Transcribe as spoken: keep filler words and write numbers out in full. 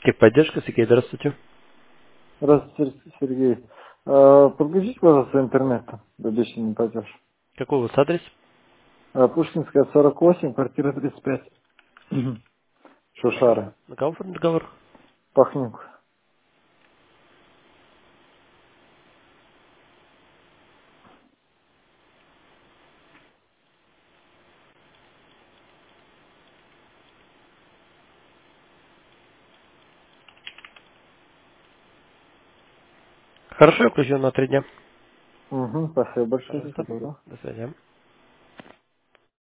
Техподдержка, Сергей, здравствуйте. Здравствуйте, Сергей. А, Подключите, пожалуйста, интернет, обещанный платеж. Какой у вас адрес? А, Пушкинская, сорок восемь, квартира тридцать пять. Мгм. Шушары. На кого оформлен договор? Пахнюк. Хорошо, я включу на три дня. Угу, спасибо большое, Пожалуйста. всего доброго. До свидания.